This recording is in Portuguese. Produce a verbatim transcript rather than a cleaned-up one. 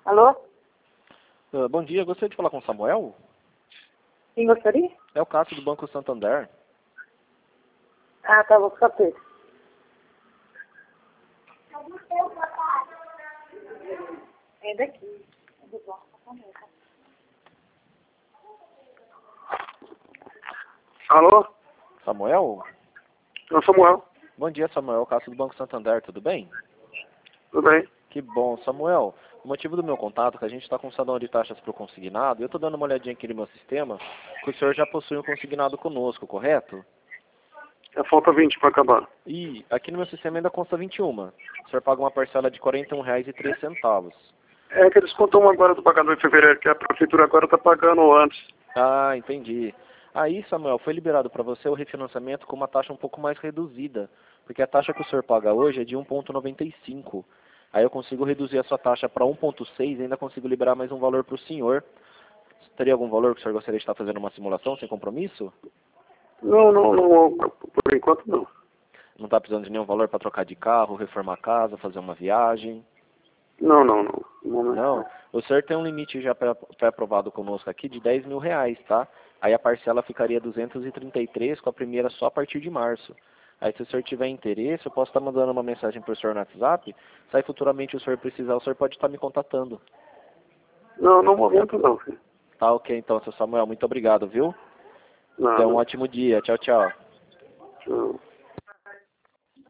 Alô? Uh, bom dia, gostaria de falar com o Samuel? Quem gostaria? É o Cássio do Banco Santander. Ah, tá, vou ficar preso. É daqui. É do Banco Santander. Alô? Samuel? Eu sou Samuel. Bom dia, Samuel. Cássio do Banco Santander, tudo bem? Tudo bem? Que bom. Samuel, o motivo do meu contato é que a gente está com um salão de taxas para o consignado e eu estou dando uma olhadinha aqui no meu sistema que o senhor já possui um consignado conosco, correto? É, falta vinte para acabar. E aqui no meu sistema ainda consta vinte e um. O senhor paga uma parcela de quarenta e um reais e três centavos. É que eles contam agora do pagador em fevereiro, que a prefeitura agora está pagando antes. Ah, entendi. Aí, Samuel, foi liberado para você o refinanciamento com uma taxa um pouco mais reduzida, porque a taxa que o senhor paga hoje é de um vírgula noventa e cinco. Aí eu consigo reduzir a sua taxa para um vírgula seis e ainda consigo liberar mais um valor para o senhor. Teria algum valor que o senhor gostaria de estar fazendo uma simulação sem compromisso? Não, não, não, por enquanto não. Não está precisando de nenhum valor para trocar de carro, reformar a casa, fazer uma viagem? Não, não, não. Não, Não, o senhor tem um limite já pré-aprovado conosco aqui de dez mil reais, tá? Aí a parcela ficaria duzentos e trinta e três, com a primeira só a partir de março. Aí se o senhor tiver interesse, eu posso estar mandando uma mensagem para o senhor no WhatsApp. Se aí futuramente o senhor precisar, o senhor pode estar me contatando. não, no momento não, filho. Tá ok então, seu Samuel. Muito obrigado, viu? Não, Tenha um não. ótimo dia. Tchau, tchau. Tchau.